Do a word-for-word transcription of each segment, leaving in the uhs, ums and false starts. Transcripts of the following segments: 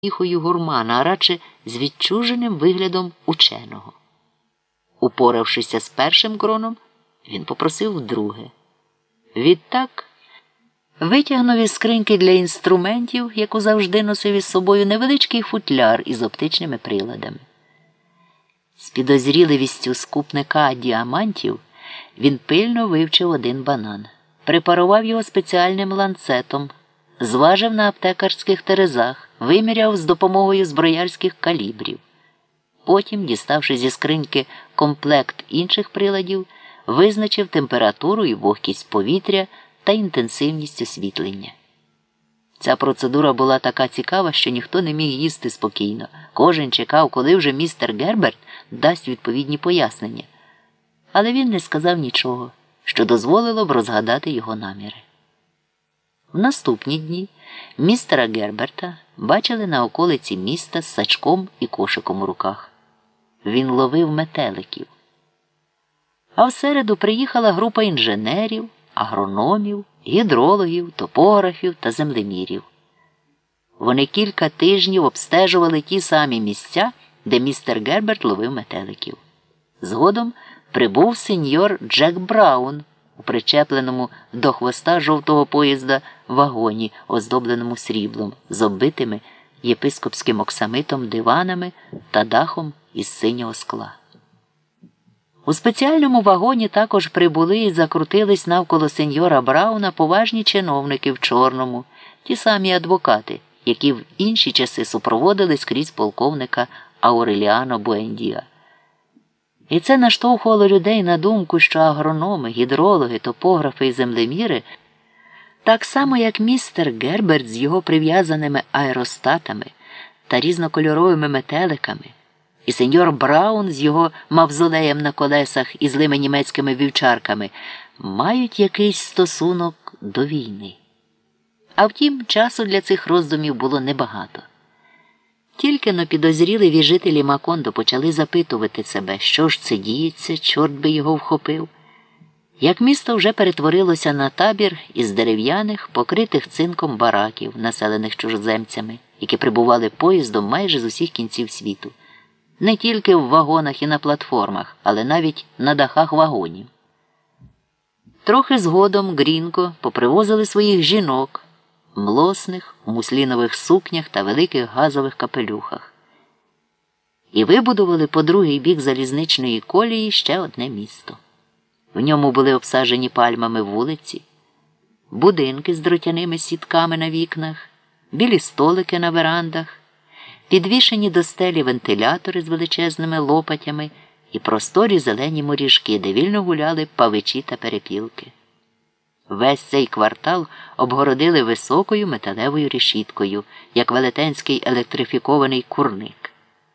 втіхою гурмана, а радше з відчуженим виглядом ученого. Упоравшися з першим кроном, він попросив вдруге. Відтак витягнув із скриньки для інструментів, яку завжди носив із собою, невеличкий футляр із оптичними приладами. З підозріливістю скупника діамантів він пильно вивчив один банан, препарував його спеціальним ланцетом, зважив на аптекарських терезах, виміряв з допомогою зброярських калібрів. Потім, діставши зі скриньки комплект інших приладів, визначив температуру і вогкість повітря та інтенсивність освітлення. Ця процедура була така цікава, що ніхто не міг їсти спокійно. Кожен чекав, коли вже містер Герберт дасть відповідні пояснення. Але він не сказав нічого, що дозволило б розгадати його наміри. В наступні дні містера Герберта бачили на околиці міста з сачком і кошиком у руках. Він ловив метеликів. А в середу приїхала група інженерів, агрономів, гідрологів, топографів та землемірів. Вони кілька тижнів обстежували ті самі місця, де містер Герберт ловив метеликів. Згодом прибув сеньор Джек Браун у причепленому до хвоста жовтого поїзда вагоні, оздобленому сріблом, з оббитими єпископським оксамитом диванами та дахом із синього скла. У спеціальному вагоні також прибули і закрутились навколо сеньора Брауна поважні чиновники в чорному, ті самі адвокати, які в інші часи супроводили скрізь полковника Ауреліано Буендіа. І це наштовхувало людей на думку, що агрономи, гідрологи, топографи і землеміри, так само як містер Герберт з його прив'язаними аеростатами та різнокольоровими метеликами, і сеньор Браун з його мавзолеєм на колесах і злими німецькими вівчарками, мають якийсь стосунок до війни. А втім, часу для цих роздумів було небагато. Тільки-но підозріливі жителі Макондо почали запитувати себе, що ж це діється, чорт би його вхопив. Як місто вже перетворилося на табір із дерев'яних, покритих цинком бараків, населених чужоземцями, які прибували поїздом майже з усіх кінців світу. Не тільки в вагонах і на платформах, але навіть на дахах вагонів. Трохи згодом Грінко попривозили своїх жінок, млосних, у муслінових сукнях та великих газових капелюхах. І вибудували по другий бік залізничної колії ще одне місто. В ньому були обсаджені пальмами вулиці, будинки з дротяними сітками на вікнах, білі столики на верандах, підвішені до стелі вентилятори з величезними лопатями і просторі зелені моріжки, де вільно гуляли павичі та перепілки. Весь цей квартал обгородили високою металевою решіткою, як велетенський електрифікований курник.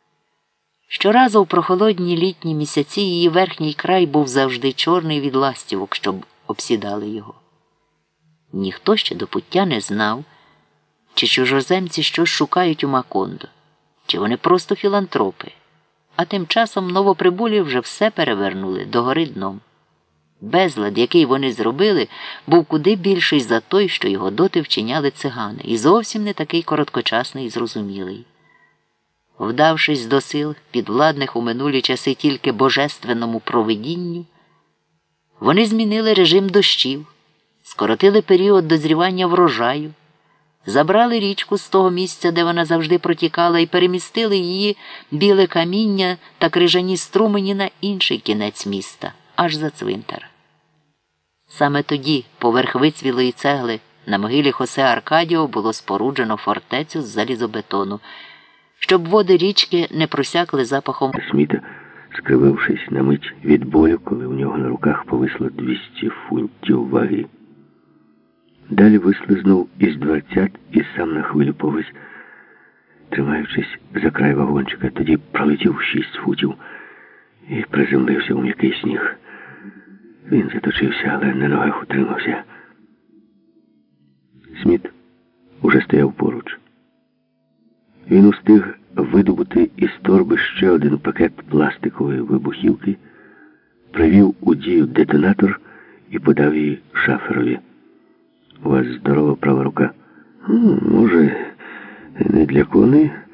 Щоразу в прохолодні літні місяці її верхній край був завжди чорний від ластівок, щоб обсідали його. Ніхто ще до пуття не знав, чи чужоземці щось шукають у Макондо, чи вони просто філантропи. А тим часом новоприбулі вже все перевернули догори дном. Безлад, який вони зробили, був куди більший за той, що його доти вчиняли цигани, і зовсім не такий короткочасний і зрозумілий. Вдавшись до сил, підвладних у минулі часи тільки божественному провидінню, вони змінили режим дощів, скоротили період дозрівання врожаю, забрали річку з того місця, де вона завжди протікала, і перемістили її біле каміння та крижані струмені на інший кінець міста, аж за цвинтар. Саме тоді, поверх вицвілої цегли, на могилі Хосе Аркадіо було споруджено фортецю з залізобетону, щоб води річки не просякли запахом Сміта, скривившись на мить від болю, коли у нього на руках повисло двісті фунтів ваги. Далі вислизнув із дверцят і сам на хвилю повис, тримаючись за край вагончика, тоді пролетів шість футів і приземлився у м'який сніг. Він заточився, але на ногах утримався. Сміт уже стояв поруч. Він устиг видобути із торби ще один пакет пластикової вибухівки, привів у дію детонатор і подав її шаферові. У вас здорова права рука? Ну, може, Не для коней,